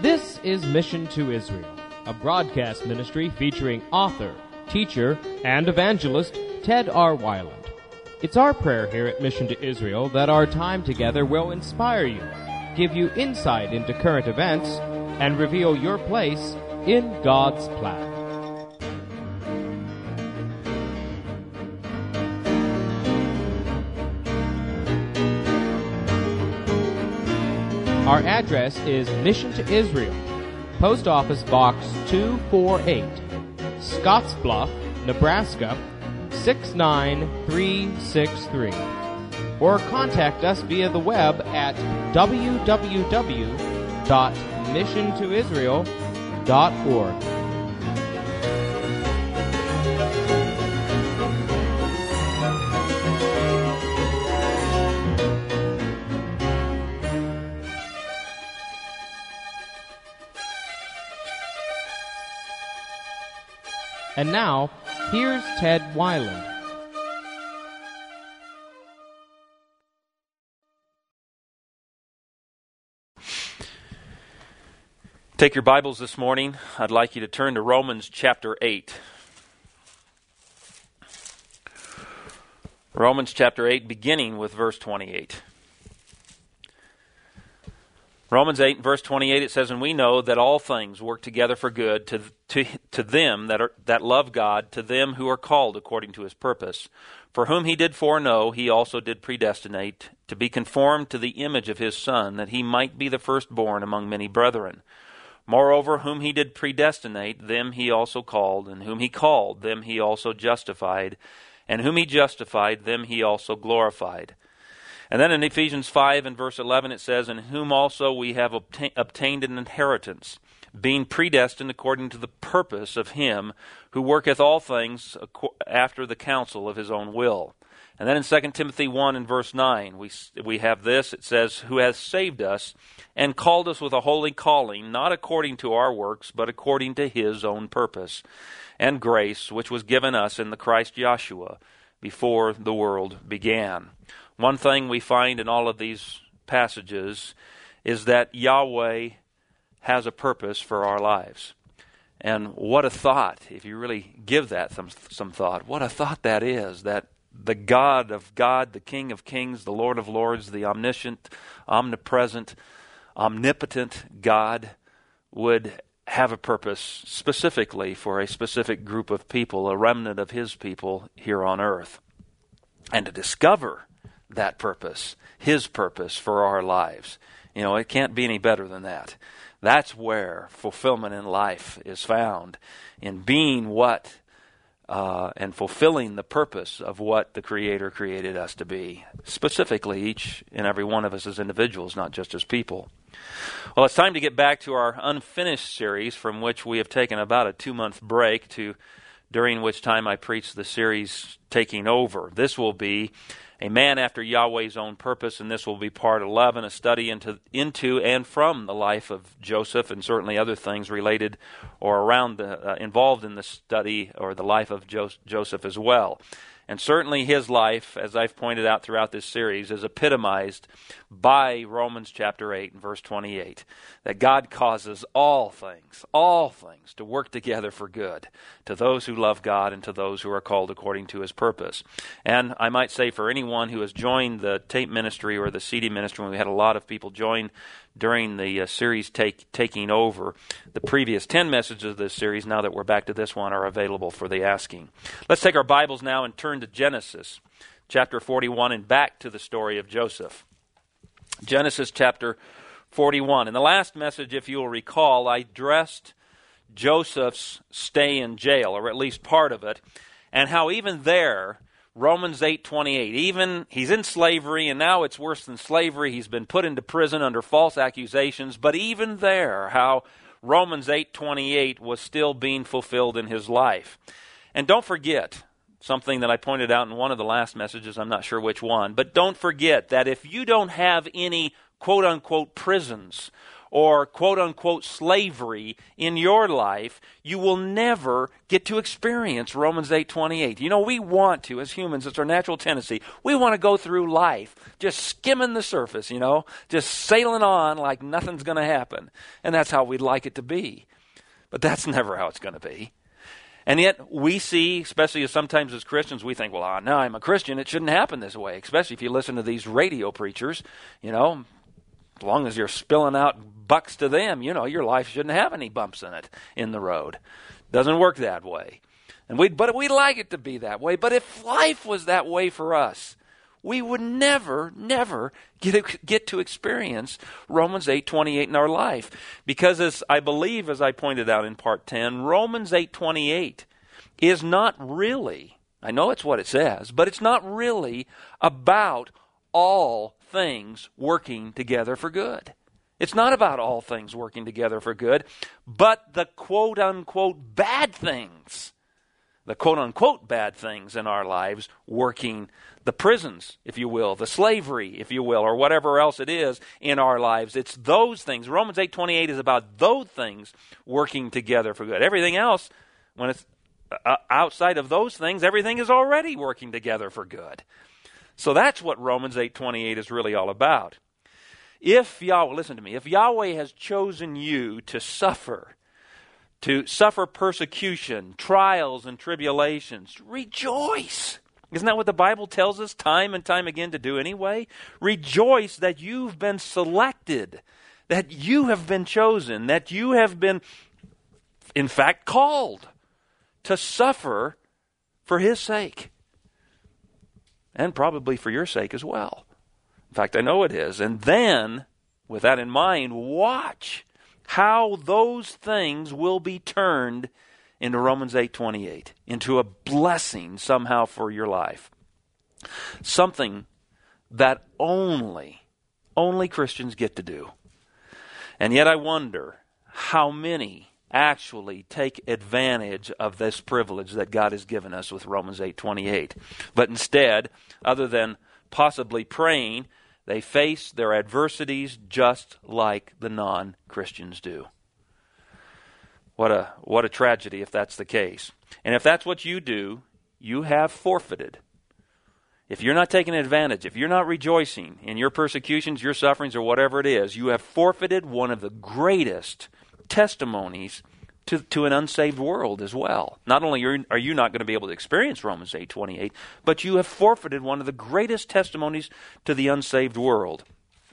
This is Mission to Israel, a broadcast ministry featuring author, teacher, and evangelist Ted R. Weiland. It's our prayer here at Mission to Israel that our time together will inspire you, give you insight into current events, and reveal your place in God's plan. Our address is Mission to Israel, Post Office Box 248, Scottsbluff, Nebraska 69363. Or contact us via the web at www.missiontoisrael.org. And now, here's Ted Weiland. Take your Bibles this morning. I'd like you to turn to Romans chapter 8. Romans chapter 8, beginning with verse 28. Romans 8, verse 28, it says, "And we know that all things work together for good to them that love God, to them who are called according to His purpose. For whom He did foreknow, He also did predestinate, to be conformed to the image of His Son, that He might be the firstborn among many brethren. Moreover, whom He did predestinate, them He also called, and whom He called, them He also justified, and whom He justified, them He also glorified." And then in Ephesians 5 and verse 11 it says, "In whom also we have obtained an inheritance, being predestined according to the purpose of Him who worketh all things after the counsel of His own will." And then in 2 Timothy 1 and verse 9 we have this. It says, "Who hath saved us and called us with a holy calling, not according to our works, but according to His own purpose and grace, which was given us in the Christ Joshua before the world began." One thing we find in all of these passages is that Yahweh has a purpose for our lives. And what a thought, if you really give that some thought, what a thought that is, that the God of God, the King of Kings, the Lord of Lords, the omniscient, omnipresent, omnipotent God would have a purpose specifically for a specific group of people, a remnant of His people here on earth. And to discover that purpose, His purpose for our lives, it can't be any better than that. That's where fulfillment in life is found, in being what and fulfilling the purpose of what the Creator created us to be, specifically each and every one of us as individuals, not just as people. Well, it's time to get back to our unfinished series, from which we have taken about a 2-month break, during which time I preached the series Taking Over. This will be A Man After Yahweh's Own Purpose, and this will be part 11, a study into and from the life of Joseph, and certainly other things related or around involved in the study or the life of Joseph as well. And certainly his life, as I've pointed out throughout this series, is epitomized by Romans chapter 8 and verse 28, that God causes all things to work together for good to those who love God and to those who are called according to His purpose. And I might say for anyone who has joined the tape ministry or the CD ministry, when we had a lot of people join during the series Taking Over, the previous 10 messages of this series, now that we're back to this one, are available for the asking. Let's take our Bibles now and turn to Genesis chapter 41 and back to the story of Joseph. Genesis chapter 41. In the last message, if you'll recall, I addressed Joseph's stay in jail, or at least part of it, and how even there, Romans 8:28, even he's in slavery, and now it's worse than slavery. He's been put into prison under false accusations, but even there, how Romans 8:28 was still being fulfilled in his life. And don't forget something that I pointed out in one of the last messages, I'm not sure which one, but don't forget that if you don't have any quote-unquote prisons or quote-unquote slavery in your life, you will never get to experience Romans 8:28. You know, we want to, as humans, it's our natural tendency. We want to go through life just skimming the surface, just sailing on like nothing's going to happen. And that's how we'd like it to be. But that's never how it's going to be. And yet we see, especially sometimes as Christians, we think, well, now I'm a Christian, it shouldn't happen this way, especially if you listen to these radio preachers, as long as you're spilling out bucks to them, your life shouldn't have any bumps in it in the road. Doesn't work that way. But we'd like it to be that way. But if life was that way for us, we would never get to experience Romans 8:28 in our life. Because as I pointed out in part 10, Romans 8:28 is not really, I know it's what it says, but it's not really about all things working together for good. It's not about all things working together for good, but the quote-unquote bad things. The quote-unquote bad things in our lives working, the prisons, if you will, the slavery, if you will, or whatever else it is in our lives. It's those things. Romans 8:28 is about those things working together for good. Everything else, when it's outside of those things, everything is already working together for good. So that's what Romans 8:28 is really all about. Listen to me, if Yahweh has chosen you to suffer persecution, trials, and tribulations, rejoice. Isn't that what the Bible tells us time and time again to do anyway? Rejoice that you've been selected, that you have been chosen, that you have been, in fact, called to suffer for His sake. And probably for your sake as well. In fact, I know it is. And then, with that in mind, watch how those things will be turned into Romans 8:28, into a blessing somehow for your life. Something that only Christians get to do. And yet I wonder how many actually take advantage of this privilege that God has given us with Romans 8:28. But instead, other than possibly praying, they face their adversities just like the non-Christians do. What a tragedy if that's the case. And if that's what you do, you have forfeited. If you're not taking advantage, if you're not rejoicing in your persecutions, your sufferings, or whatever it is, you have forfeited one of the greatest testimonies to an unsaved world as well. Not only are you not going to be able to experience Romans 8:28, but you have forfeited one of the greatest testimonies to the unsaved world.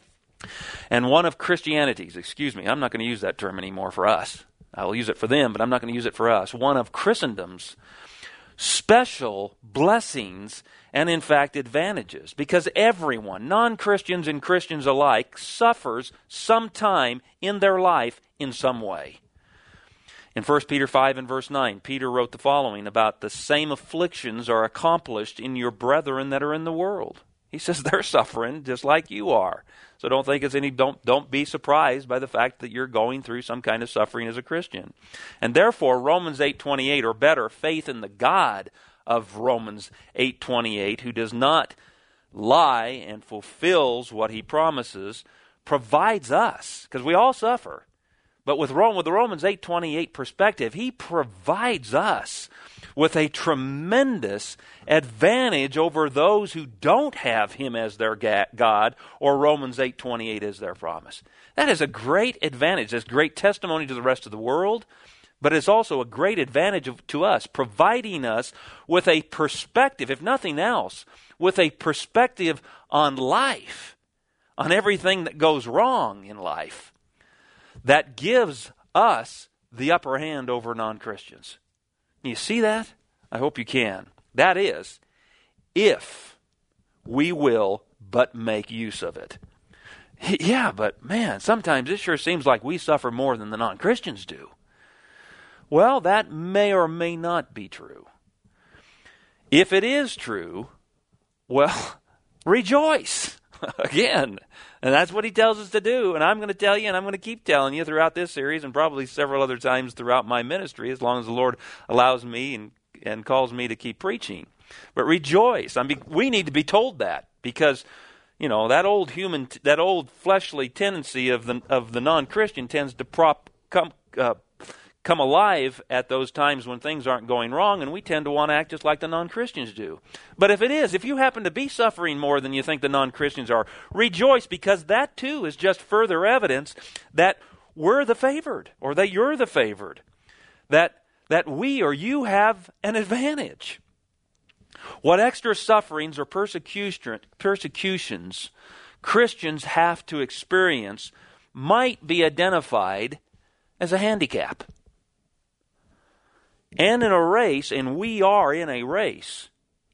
And one of Christianity's, I'm not going to use that term anymore for us. I will use it for them, but I'm not going to use it for us. One of Christendom's special blessings and, in fact, advantages. Because everyone, non-Christians and Christians alike, suffers sometime in their life in some way. In 1 Peter 5 and verse 9, Peter wrote the following about the same afflictions are accomplished in your brethren that are in the world. He says they're suffering just like you are. So don't be surprised by the fact that you're going through some kind of suffering as a Christian. And therefore, Romans 8:28, or better, faith in the God of Romans 8:28, who does not lie and fulfills what He promises, provides us, because we all suffer. But with the Romans 8:28 perspective, He provides us with a tremendous advantage over those who don't have Him as their God or Romans 8:28 as their promise. That is a great advantage. That's great testimony to the rest of the world, but it's also a great advantage to us, providing us with a perspective, if nothing else, with a perspective on life, on everything that goes wrong in life, that gives us the upper hand over non-Christians. You see that? I hope you can. That is, if we will but make use of it. Yeah, but man, sometimes it sure seems like we suffer more than the non-Christians do. Well, that may or may not be true. If it is true, well, rejoice. Again, and that's what He tells us to do. And I'm going to tell you, and I'm going to keep telling you throughout this series and probably several other times throughout my ministry, as long as the Lord allows me and calls me to keep preaching. But rejoice. We need to be told that, because that old fleshly tendency of the non-Christian tends to come alive at those times when things aren't going wrong, and we tend to want to act just like the non-Christians do. But if you happen to be suffering more than you think the non-Christians are, rejoice, because that too is just further evidence that we're the favored, or that you're the favored, that we or you have an advantage. What extra sufferings or persecutions Christians have to experience might be identified as a handicap. And in a race, and we are in a race,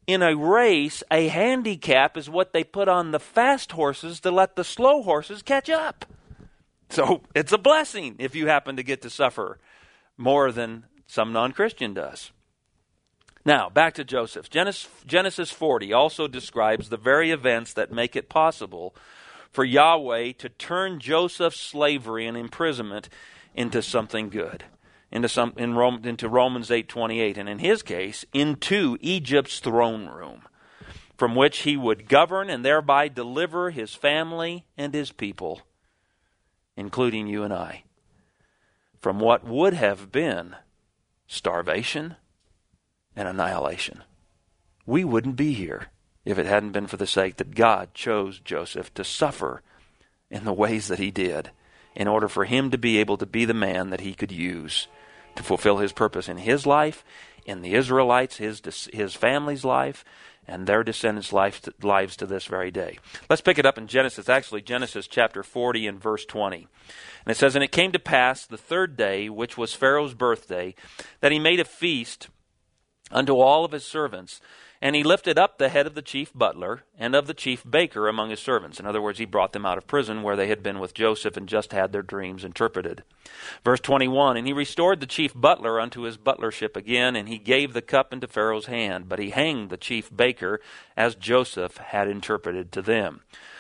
a handicap is what they put on the fast horses to let the slow horses catch up. So it's a blessing if you happen to get to suffer more than some non-Christian does. Now, back to Joseph. Genesis 40 also describes the very events that make it possible for Yahweh to turn Joseph's slavery and imprisonment into something good, into Romans 8:28, and in his case, into Egypt's throne room, from which he would govern and thereby deliver his family and his people, including you and I, from what would have been starvation and annihilation. We wouldn't be here if it hadn't been for the sake that God chose Joseph to suffer in the ways that he did in order for him to be able to be the man that he could use to fulfill his purpose in his life, in the Israelites, his family's life, and their descendants' lives to this very day. Let's pick it up in Genesis chapter 40 and verse 20. And it says, "And it came to pass the third day, which was Pharaoh's birthday, that he made a feast unto all of his servants. And he lifted up the head of the chief butler and of the chief baker among his servants." In other words, he brought them out of prison where they had been with Joseph and just had their dreams interpreted. Verse 21, "And he restored the chief butler unto his butlership again, and he gave the cup into Pharaoh's hand. But he hanged the chief baker as Joseph had interpreted to them.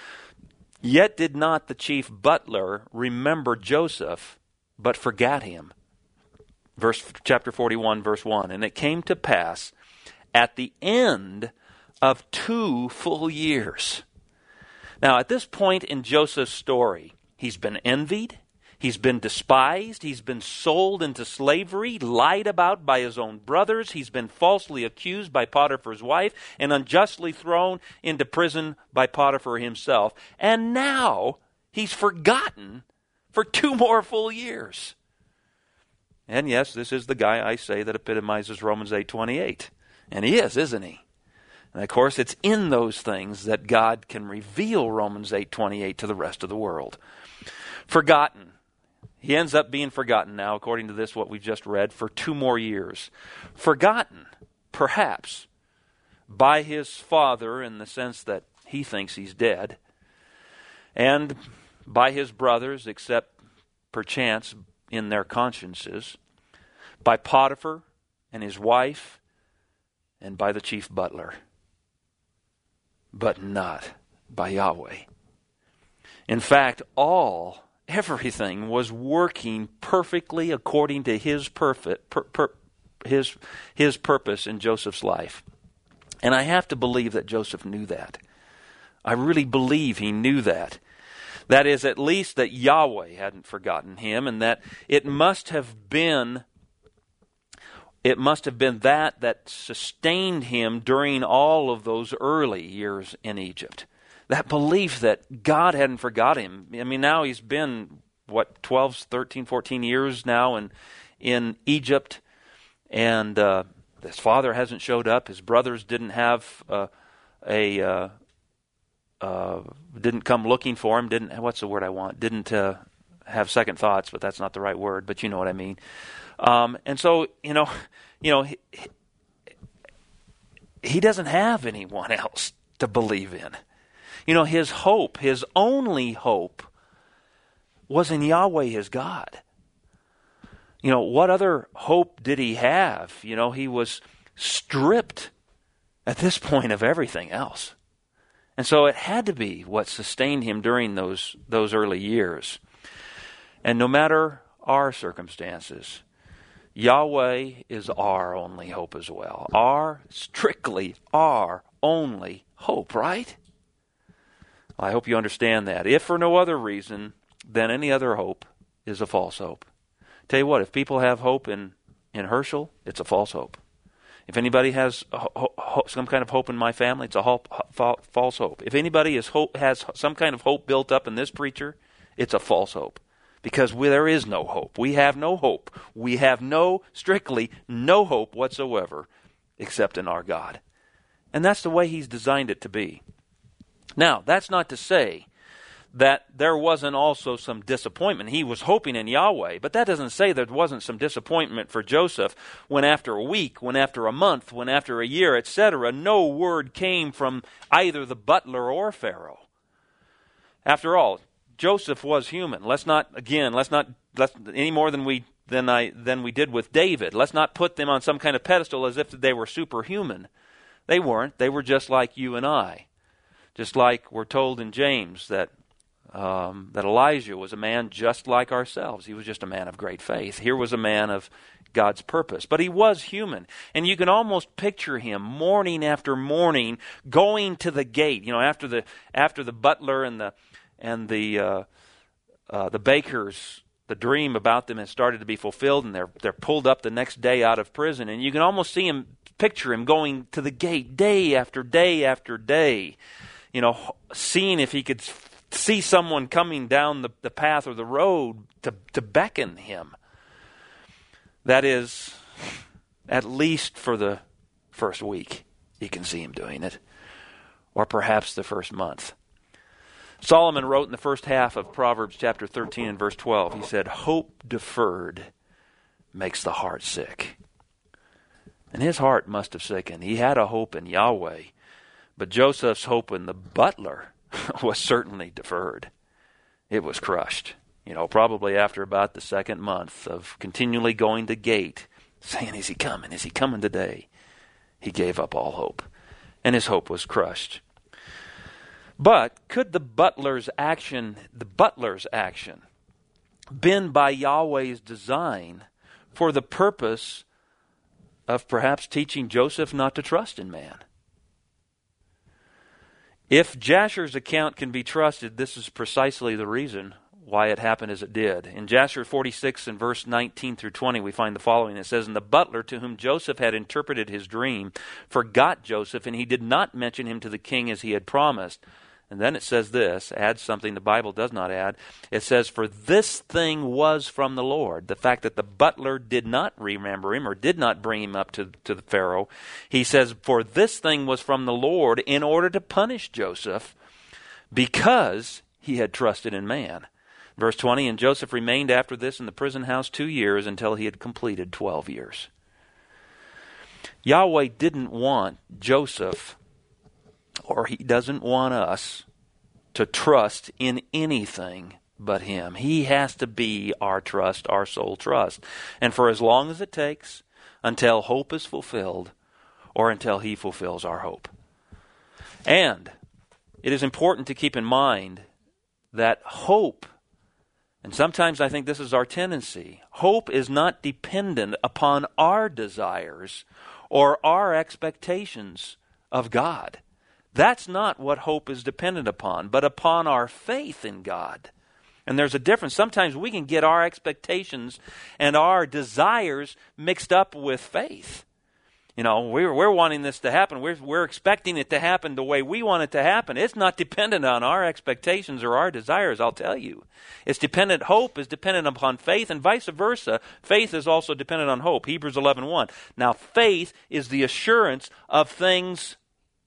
Yet did not the chief butler remember Joseph, but forgat him." Chapter 41, verse 1, "And it came to pass at the end of 2 full years." Now, at this point in Joseph's story, he's been envied, he's been despised, he's been sold into slavery, lied about by his own brothers, he's been falsely accused by Potiphar's wife, and unjustly thrown into prison by Potiphar himself. And now he's forgotten for 2 more full years. And yes, this is the guy I say that epitomizes Romans 8:28. And he is, isn't he? And of course, it's in those things that God can reveal Romans 8:28 to the rest of the world. Forgotten. He ends up being forgotten now, according to this, what we've just read, for 2 more years. Forgotten, perhaps, by his father in the sense that he thinks he's dead, and by his brothers, except perchance in their consciences, by Potiphar and his wife, and by the chief butler, but not by Yahweh. In fact, everything was working perfectly according to his purpose in Joseph's life. And I have to believe that Joseph knew that. I really believe he knew that. That is, at least that Yahweh hadn't forgotten him, and that it must have been that sustained him during all of those early years in Egypt. That belief that God hadn't forgot him. I mean, now he's been, 12, 13, 14 years now in Egypt, and his father hasn't showed up. His brothers didn't have didn't come looking for him. What's the word I want? Didn't have second thoughts, but that's not the right word. But you know what I mean. And so he doesn't have anyone else to believe in. His hope, his only hope, was in Yahweh, his God. What other hope did he have? He was stripped at this point of everything else. And so it had to be what sustained him during those early years. And no matter our circumstances, Yahweh is our only hope as well. Strictly our only hope, right? I hope you understand that. If for no other reason than any other hope is a false hope. Tell you what, if people have hope in Herschel, it's a false hope. If anybody has some kind of hope in my family, it's a false hope. If anybody has some kind of hope built up in this preacher, it's a false hope. Because there is no hope. We have no hope. We have strictly no hope whatsoever except in our God. And that's the way He's designed it to be. Now, that's not to say that there wasn't also some disappointment. He was hoping in Yahweh, but that doesn't say there wasn't some disappointment for Joseph when after a week, when after a month, when after a year, etc., no word came from either the butler or Pharaoh. After all, Joseph was human. Let's not any more than we did with David. Let's not put them on some kind of pedestal as if they were superhuman. They weren't. They were just like you and I. Just like we're told in James that Elijah was a man just like ourselves. He was just a man of great faith. Here was a man of God's purpose. But he was human. And you can almost picture him morning after morning going to the gate. After the butler and the bakers, the dream about them has started to be fulfilled, and they're pulled up the next day out of prison. And you can almost picture him going to the gate day after day after day, seeing if he could see someone coming down the path or the road to beckon him. That is, at least for the first week, you can see him doing it. Or perhaps the first month. Solomon wrote in the first half of Proverbs chapter 13 and verse 12, he said, "Hope deferred makes the heart sick." And his heart must have sickened. He had a hope in Yahweh, but Joseph's hope in the butler was certainly deferred. It was crushed. Probably after about the second month of continually going to gate, saying, "Is he coming? Is he coming today?" He gave up all hope, and his hope was crushed. But could the butler's action, been by Yahweh's design for the purpose of perhaps teaching Joseph not to trust in man? If Jasher's account can be trusted, this is precisely the reason why it happened as it did. In Jasher 46 and verse 19 through 20, we find the following. It says, "And the butler to whom Joseph had interpreted his dream forgot Joseph, and he did not mention him to the king as he had promised." And then it says this, adds something the Bible does not add. It says, "For this thing was from the Lord." The fact that the butler did not remember him or did not bring him up to the Pharaoh. He says, "For this thing was from the Lord in order to punish Joseph because he had trusted in man." Verse 20, "And Joseph remained after this in the prison house 2 years until he had completed 12 years. Yahweh didn't want Joseph, or He doesn't want us, to trust in anything but Him. He has to be our trust, our sole trust. And for as long as it takes, until hope is fulfilled, or until He fulfills our hope. And it is important to keep in mind that hope, and sometimes I think this is our tendency, hope is not dependent upon our desires or our expectations of God. That's not what hope is dependent upon, but upon our faith in God. And there's a difference. Sometimes we can get our expectations and our desires mixed up with faith. We're wanting this to happen. We're expecting it to happen the way we want it to happen. It's not dependent on our expectations or our desires, I'll tell you. Hope is dependent upon faith, and vice versa. Faith is also dependent on hope. Hebrews 11:1. Now, faith is the assurance of things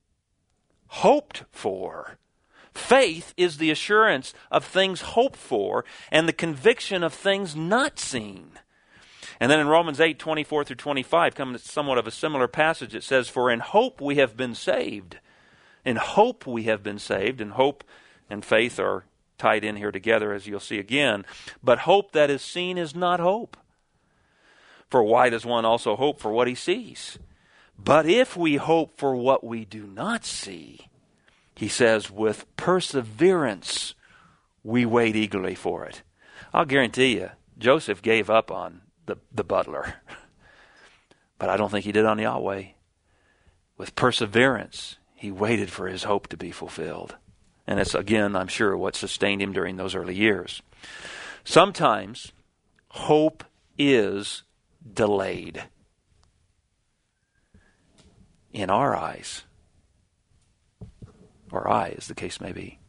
hoped for. Faith is the assurance of things hoped for and the conviction of things not seen. And then in Romans 8:24 through 25, coming to somewhat of a similar passage, it says, "For in hope we have been saved." In hope we have been saved, and hope and faith are tied in here together, as you'll see again. But hope that is seen is not hope. For why does one also hope for what he sees? But if we hope for what we do not see, he says, with perseverance we wait eagerly for it. I'll guarantee you, Joseph gave up on the butler. But I don't think he did on Yahweh. With perseverance, he waited for his hope to be fulfilled. And it's, again, I'm sure, what sustained him during those early years. Sometimes hope is delayed in our eyes, or eye, as the case may be.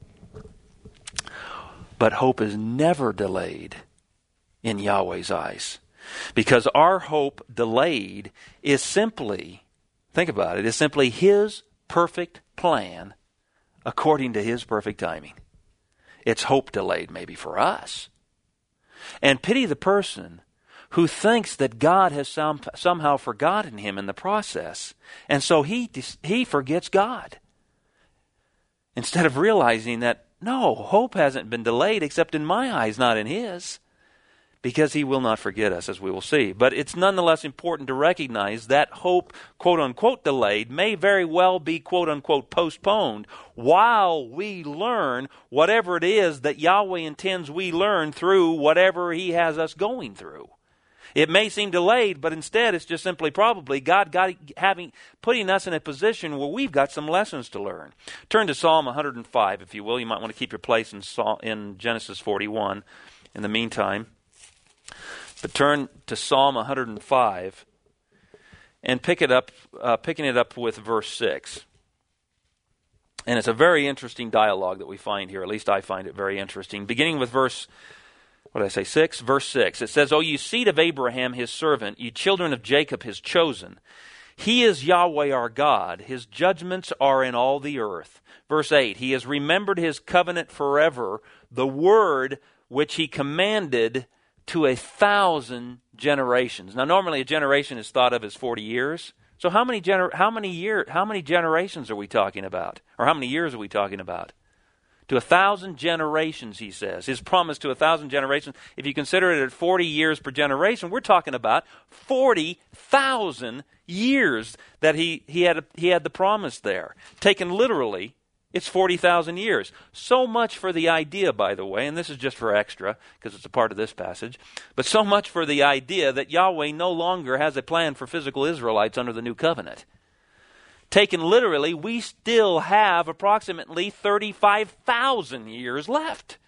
But hope is never delayed in Yahweh's eyes, because our hope delayed is simply, think about it, is simply His perfect plan according to His perfect timing. It's hope delayed maybe for us. And pity the person who thinks that God has somehow forgotten him in the process, and so he forgets God. Instead of realizing that, no, hope hasn't been delayed except in my eyes, not in His, because He will not forget us, as we will see. But it's nonetheless important to recognize that hope, quote-unquote, delayed may very well be, quote-unquote, postponed while we learn whatever it is that Yahweh intends we learn through whatever He has us going through. It may seem delayed, but instead it's just simply probably God putting us in a position where we've got some lessons to learn. Turn to Psalm 105, if you will. You might want to keep your place in Genesis 41 in the meantime. But turn to Psalm 105 and picking it up with verse 6. And it's a very interesting dialogue that we find here. At least I find it very interesting. Beginning with verse 6? Verse 6. It says, O you seed of Abraham, his servant, ye children of Jacob, his chosen. He is Yahweh our God. His judgments are in all the earth. Verse 8. He has remembered His covenant forever, the word which He commanded to 1,000 generations. Now, normally a generation is thought of as 40 years. So how many generations are we talking about? Or how many years are we talking about? To 1,000 generations, he says. His promise to 1,000 generations. If you consider it at 40 years per generation, we're talking about 40,000 years that he had the promise there. Taken literally, it's 40,000 years. So much for the idea, by the way, and this is just for extra, because it's a part of this passage, but so much for the idea that Yahweh no longer has a plan for physical Israelites under the new covenant. Taken literally, we still have approximately 35,000 years left.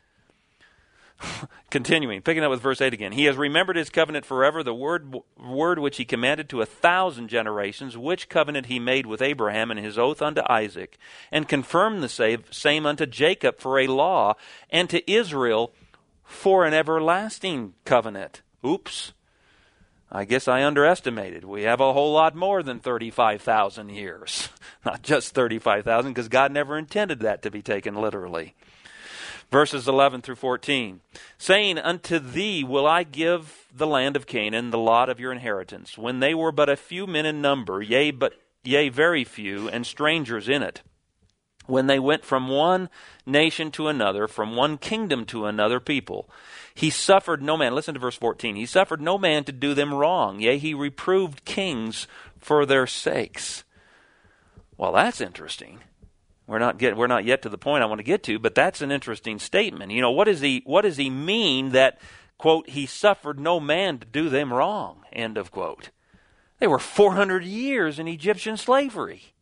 Continuing, picking up with verse 8 again. He has remembered His covenant forever, the word which He commanded to 1,000 generations, which covenant He made with Abraham and His oath unto Isaac, and confirmed the same unto Jacob for a law, and to Israel for an everlasting covenant. Oops. I guess I underestimated. We have a whole lot more than 35,000 years. Not just 35,000, because God never intended that to be taken literally. Verses 11 through 14. Saying, Unto thee will I give the land of Canaan, the lot of your inheritance, when they were but a few men in number, yea, very few, and strangers in it. When they went from one nation to another, from one kingdom to another people. He suffered no man, listen to verse 14, He suffered no man to do them wrong, yea, He reproved kings for their sakes. Well, that's interesting. We're not yet to the point I want to get to, but that's an interesting statement. You know, what does he mean that, quote, He suffered no man to do them wrong, end of quote. They were 400 years in Egyptian slavery.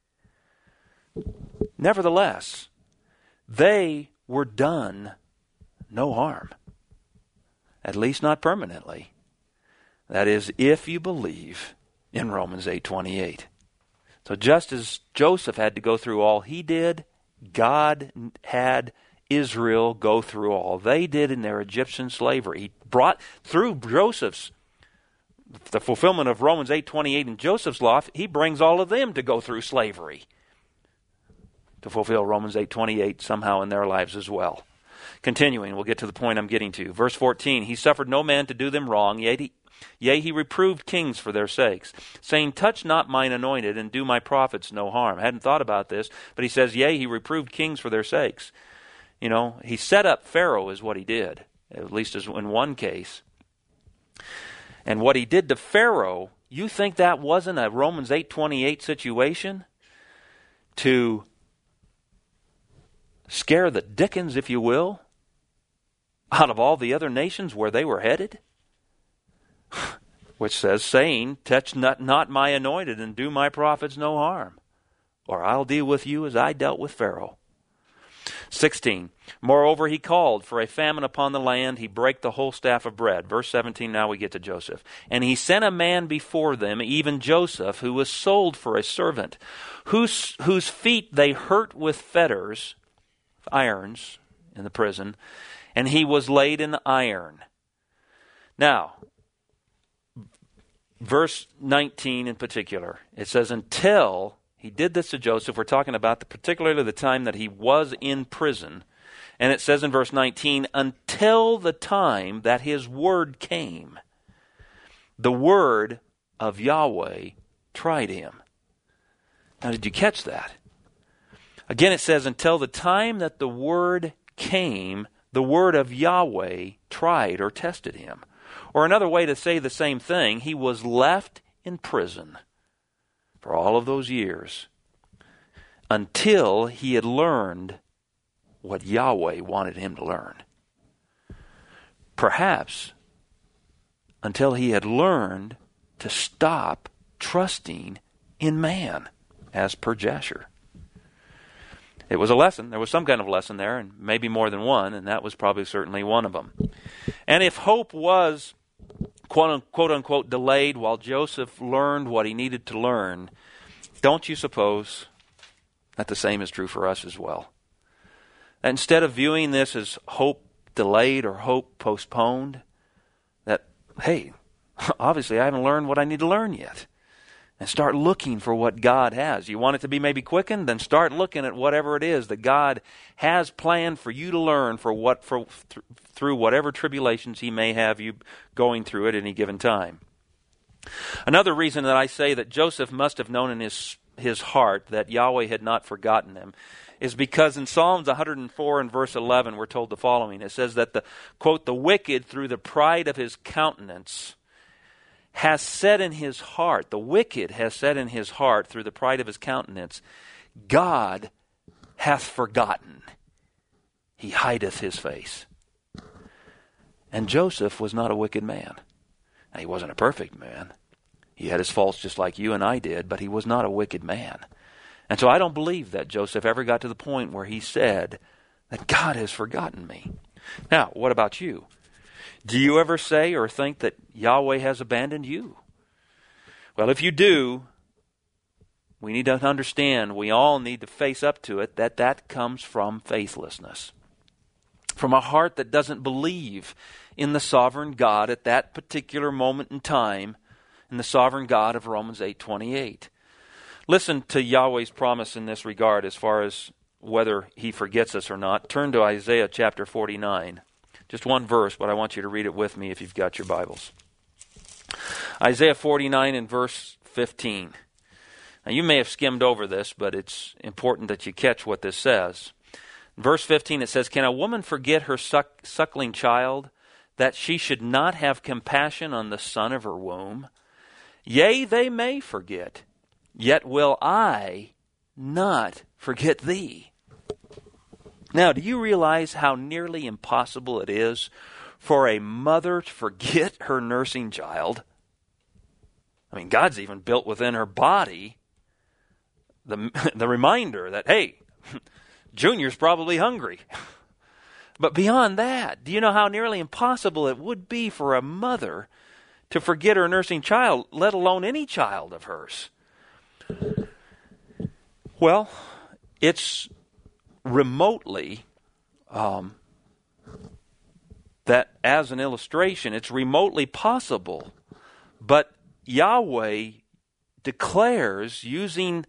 Nevertheless, they were done no harm. At least not permanently. That is, if you believe in Romans 8:28. So just as Joseph had to go through all he did, God had Israel go through all they did in their Egyptian slavery. He brought, through Joseph's, the fulfillment of Romans 8:28 in Joseph's law, He brings all of them to go through slavery, to fulfill Romans 8:28 somehow in their lives as well. Continuing, we'll get to the point I'm getting to. Verse 14, He suffered no man to do them wrong, yea, He reproved kings for their sakes, saying, Touch not mine anointed, and do my prophets no harm. I hadn't thought about this, but He says, yea, He reproved kings for their sakes. You know, He set up Pharaoh is what He did, at least in one case. And what He did to Pharaoh, you think that wasn't a Romans 8:28 situation? To scare the dickens, if you will, out of all the other nations where they were headed? Which says, saying, Touch not my anointed, and do my prophets no harm, or I'll deal with you as I dealt with Pharaoh. 16, moreover, he called for a famine upon the land. He brake the whole staff of bread. Verse 17, now we get to Joseph. And he sent a man before them, even Joseph, who was sold for a servant, whose feet they hurt with fetters, irons, in the prison, and he was laid in iron. Now, verse 19 in particular, it says, until he did this to Joseph. We're talking about particularly the time that he was in prison. And it says in verse 19, until the time that his word came, the word of Yahweh tried him. Now, did you catch that? Again, it says, until the time that the word came, the word of Yahweh tried or tested him. Or another way to say the same thing, he was left in prison for all of those years until he had learned what Yahweh wanted him to learn. Perhaps until he had learned to stop trusting in man, as per Jasher. It was a lesson. There was some kind of lesson there, and maybe more than one, and that was probably certainly one of them. And if hope was quote unquote delayed while Joseph learned what he needed to learn, don't you suppose that the same is true for us as well? That instead of viewing this as hope delayed or hope postponed, that, hey, obviously I haven't learned what I need to learn yet. And start looking for what God has. You want it to be maybe quickened? Then start looking at whatever it is that God has planned for you to learn through whatever tribulations He may have you going through at any given time. Another reason that I say that Joseph must have known in his heart that Yahweh had not forgotten him is because in Psalms 104 and verse 11 we're told the following. It says that the wicked through the pride of his countenance has said in his heart, the wicked has said in his heart through the pride of his countenance, God hath forgotten. He hideth his face. And Joseph was not a wicked man. Now, he wasn't a perfect man. He had his faults just like you and I did, but he was not a wicked man. And so I don't believe that Joseph ever got to the point where he said that God has forgotten me. Now, what about you? Do you ever say or think that Yahweh has abandoned you? Well, if you do, we need to understand, we all need to face up to it, that comes from faithlessness. From a heart that doesn't believe in the sovereign God at that particular moment in time, in the sovereign God of Romans 8:28. Listen to Yahweh's promise in this regard as far as whether He forgets us or not. Turn to Isaiah chapter 49. Just one verse, but I want you to read it with me if you've got your Bibles. Isaiah 49 and verse 15. Now, you may have skimmed over this, but it's important that you catch what this says. In verse 15, it says, can a woman forget her suckling child, that she should not have compassion on the son of her womb? Yea, they may forget, yet will I not forget thee. Now, do you realize how nearly impossible it is for a mother to forget her nursing child? I mean, God's even built within her body the reminder that, hey, Junior's probably hungry. But beyond that, do you know how nearly impossible it would be for a mother to forget her nursing child, let alone any child of hers? Well, it's remotely, that as an illustration, it's remotely possible. But Yahweh declares using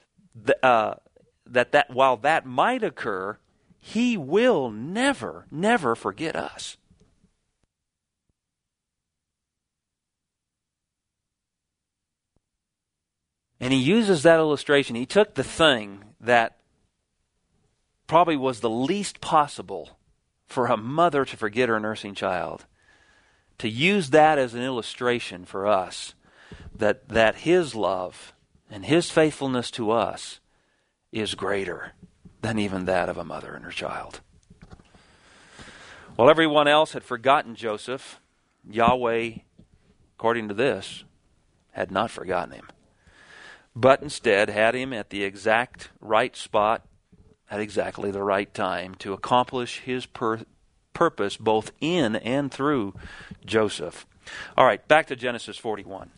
that while that might occur, He will never, never forget us. And He uses that illustration. He took the thing that probably was the least possible for a mother to forget her nursing child, to use that as an illustration for us that His love and His faithfulness to us is greater than even that of a mother and her child. While everyone else had forgotten Joseph, Yahweh, according to this, had not forgotten him, but instead had him at the exact right spot at exactly the right time to accomplish his purpose both in and through Joseph. All right, back to Genesis 41.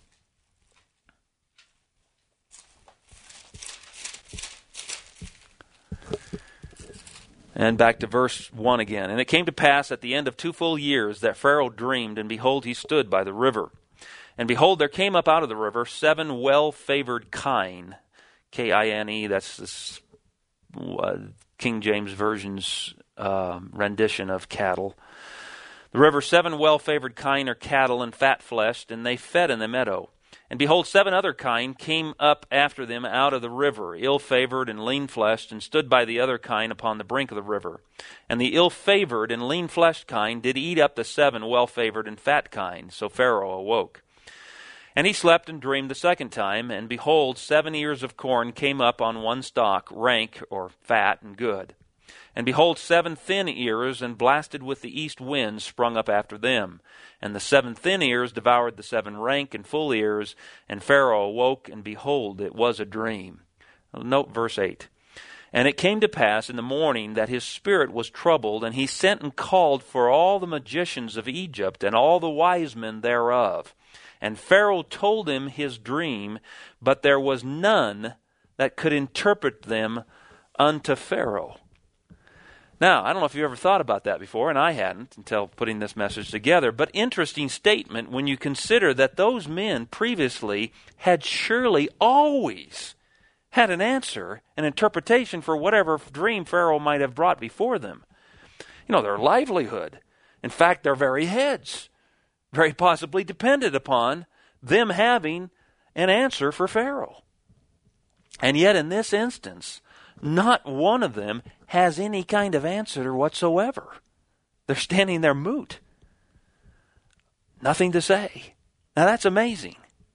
And back to verse 1 again. And it came to pass at the end of 2 full years that Pharaoh dreamed, and behold, he stood by the river. And behold, there came up out of the river 7 well-favored kine, K-I-N-E, that's this King James Version's rendition of cattle. The river 7 well-favored kine are cattle and fat-fleshed, and they fed in the meadow. And behold, 7 other kine came up after them out of the river, ill-favored and lean-fleshed, and stood by the other kine upon the brink of the river. And the ill-favored and lean-fleshed kine did eat up the 7 well-favored and fat kine. So Pharaoh awoke. And he slept and dreamed the second time, and behold, 7 ears of corn came up on one stalk, rank, or fat, and good. And behold, 7 thin ears, and blasted with the east wind, sprung up after them. And the 7 thin ears devoured the 7 rank and full ears, and Pharaoh awoke, and behold, it was a dream. Note verse 8. And it came to pass in the morning that his spirit was troubled, and he sent and called for all the magicians of Egypt, and all the wise men thereof. And Pharaoh told him his dream, but there was none that could interpret them unto Pharaoh. Now, I don't know if you ever thought about that before, and I hadn't until putting this message together, but interesting statement when you consider that those men previously had surely always had an answer, an interpretation for whatever dream Pharaoh might have brought before them. You know, their livelihood, in fact, their very heads, very possibly depended upon them having an answer for Pharaoh. And yet in this instance, not one of them has any kind of answer whatsoever. They're standing there mute. Nothing to say. Now that's amazing.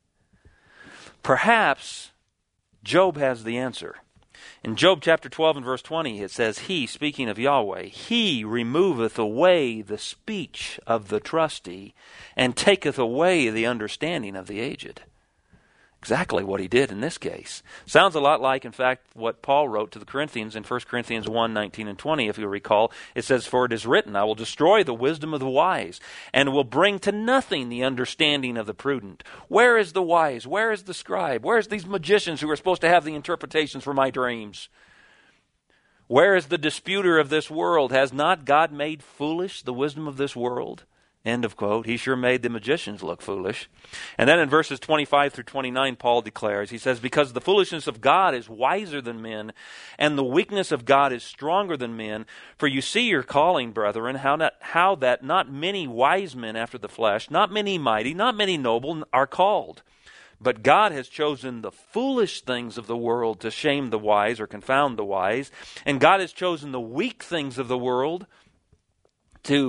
Perhaps Job has the answer. In Job chapter 12 and verse 20 it says, He, speaking of Yahweh, He removeth away the speech of the trusty, and taketh away the understanding of the aged. Exactly what he did in this case. Sounds a lot like, in fact, what Paul wrote to the Corinthians in 1 Corinthians 1, 19 and 20, if you recall. It says, For it is written, I will destroy the wisdom of the wise, and will bring to nothing the understanding of the prudent. Where is the wise? Where is the scribe? Where is these magicians who are supposed to have the interpretations for my dreams? Where is the disputer of this world? Has not God made foolish the wisdom of this world? End of quote. He sure made the magicians look foolish. And then in verses 25 through 29, Paul declares, he says, Because the foolishness of God is wiser than men, and the weakness of God is stronger than men. For you see your calling, brethren, how that not many wise men after the flesh, not many mighty, not many noble are called. But God has chosen the foolish things of the world to shame the wise or confound the wise. And God has chosen the weak things of the world to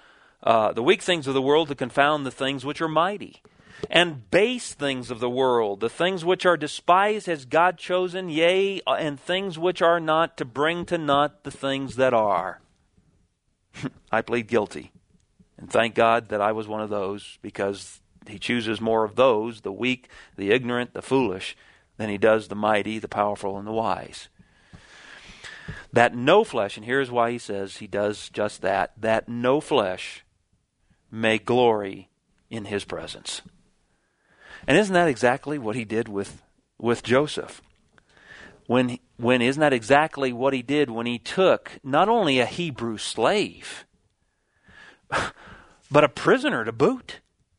confound the things which are mighty. And base things of the world, the things which are despised has God chosen, yea, and things which are not, to bring to naught the things that are. I plead guilty. And thank God that I was one of those, because He chooses more of those, the weak, the ignorant, the foolish, than He does the mighty, the powerful, and the wise. That no flesh, and here's why He says He does just that no flesh may glory in His presence. And isn't that exactly what He did with Joseph? When isn't that exactly what He did when He took not only a Hebrew slave, but a prisoner to boot,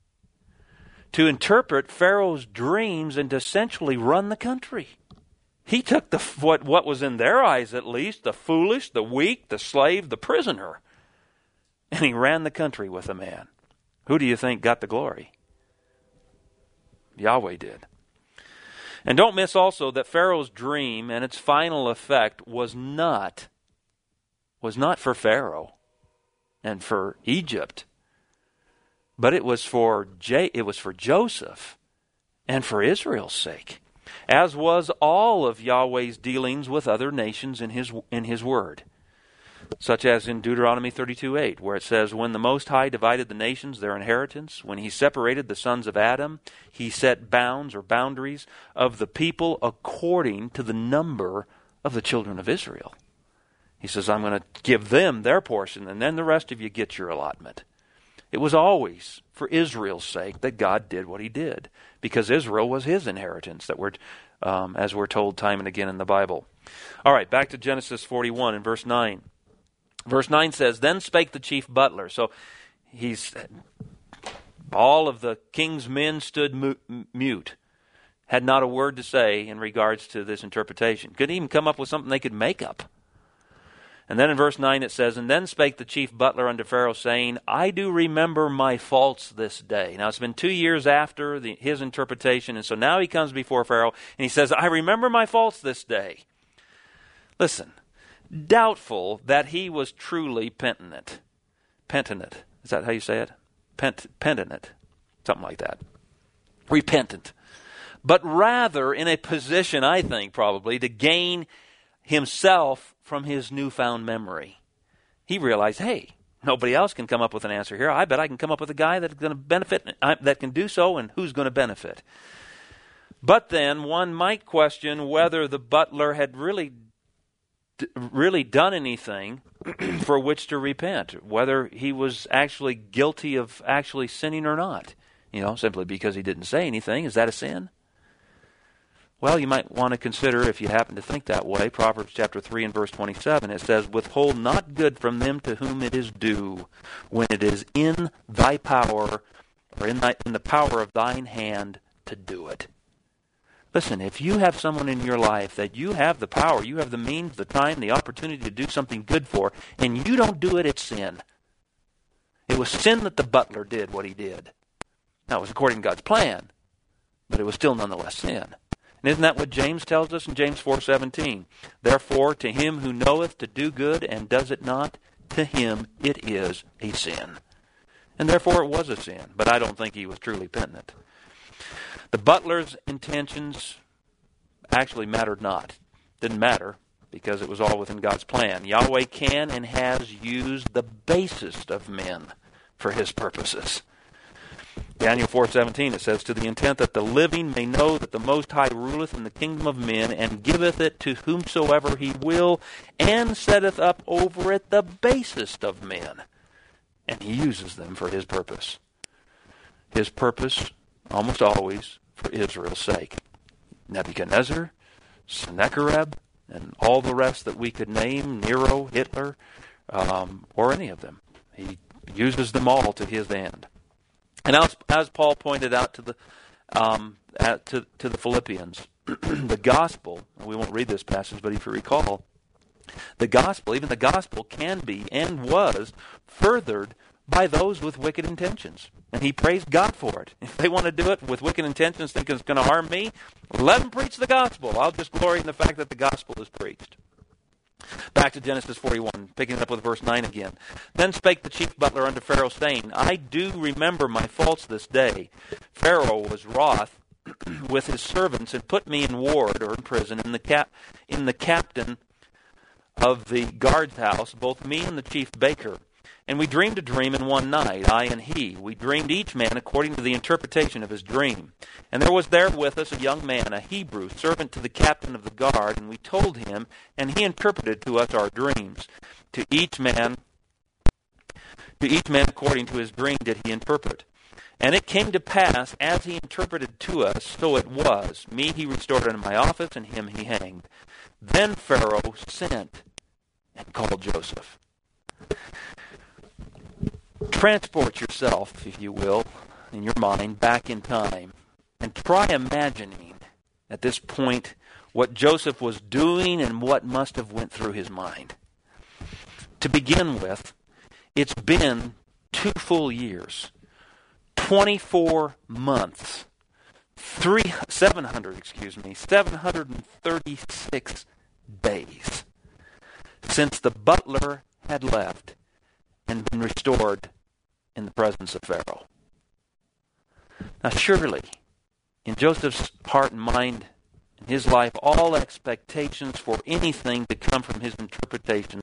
to interpret Pharaoh's dreams and to essentially run the country? He took what was in their eyes at least, the foolish, the weak, the slave, the prisoner, and He ran the country with a man. Who do you think got the glory? Yahweh did. And don't miss also that Pharaoh's dream and its final effect was not for Pharaoh and for Egypt, but it was for Joseph and for Israel's sake, as was all of Yahweh's dealings with other nations in His Word. Such as in Deuteronomy 32:8, where it says, When the Most High divided the nations their inheritance, when He separated the sons of Adam, He set bounds or boundaries of the people according to the number of the children of Israel. He says, I'm going to give them their portion, and then the rest of you get your allotment. It was always for Israel's sake that God did what he did, because Israel was his inheritance, as we're told time and again in the Bible. All right, back to Genesis 41 and verse 9. Verse 9 says, Then spake the chief butler. So all of the king's men stood mute, had not a word to say in regards to this interpretation. Couldn't even come up with something they could make up. And then in verse 9 it says, And then spake the chief butler unto Pharaoh, saying, I do remember my faults this day. Now it's been 2 years after his interpretation, and so now he comes before Pharaoh, and he says, I remember my faults this day. Listen, doubtful that he was truly penitent. Penitent. Is that how you say it? Penitent. Something like that. Repentant. But rather in a position, I think, probably, to gain himself from his newfound memory. He realized, hey, nobody else can come up with an answer here. I bet I can come up with a guy that's going to benefit, that can do so, and who's going to benefit. But then one might question whether the butler had really done anything for which to repent, whether he was actually guilty of actually sinning or not. Simply because he didn't say anything. Is that a sin? Well, you might want to consider, if you happen to think that way, Proverbs chapter 3 and verse 27. It says, Withhold not good from them to whom it is due, when it is in thy power, or in the power of thine hand to do it. Listen, if you have someone in your life that you have the power, you have the means, the time, the opportunity to do something good for, and you don't do it, it's sin. It was sin that the butler did what he did. Now, it was according to God's plan, but it was still nonetheless sin. And isn't that what James tells us in James 4:17? Therefore, to him who knoweth to do good and does it not, to him it is a sin. And therefore it was a sin, but I don't think he was truly penitent. The butler's intentions actually mattered not. Didn't matter, because it was all within God's plan. Yahweh can and has used the basest of men for his purposes. Daniel 4:17, it says, To the intent that the living may know that the Most High ruleth in the kingdom of men, and giveth it to whomsoever he will, and setteth up over it the basest of men. And he uses them for his purpose. His purpose, almost always, for Israel's sake. Nebuchadnezzar, Sennacherib, and all the rest that we could name, Nero, Hitler, or any of them. He uses them all to his end. And as Paul pointed out to the Philippians, the gospel, we won't read this passage, but if you recall, even the gospel can be and was furthered by those with wicked intentions. And he praised God for it. If they want to do it with wicked intentions, thinking it's going to harm me, let them preach the gospel. I'll just glory in the fact that the gospel is preached. Back to Genesis 41, picking it up with verse 9 again. Then spake the chief butler unto Pharaoh, saying, I do remember my faults this day. Pharaoh was wroth with his servants, and put me in ward, or in prison, in the captain of the guard's house, both me and the chief baker. And we dreamed a dream in one night, I and he. We dreamed each man according to the interpretation of his dream. And there was there with us a young man, a Hebrew, servant to the captain of the guard, and we told him, and he interpreted to us our dreams. To each man according to his dream did he interpret. And it came to pass, as he interpreted to us, so it was. Me he restored unto my office, and him he hanged. Then Pharaoh sent and called Joseph. Transport yourself, if you will, in your mind, back in time, and try imagining at this point what Joseph was doing and what must have went through his mind. To begin with, it's been 2 full years, 24 months, 736 days since the butler had left and been restored in the presence of Pharaoh. Now surely, in Joseph's heart and mind, in his life, all expectations for anything to come from his interpretation